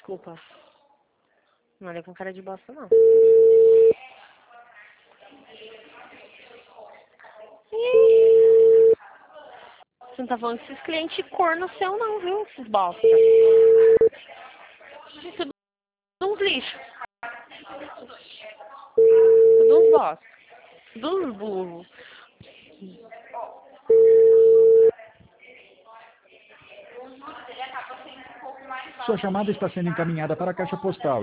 Desculpa. Não olha com cara de bosta, não. Você não tá falando que esses clientes corno seu não, viu? Esses bosta. Tudo uns lixos. Tudo uns bosta. Tudo uns burros. Sua chamada está sendo encaminhada para a caixa postal.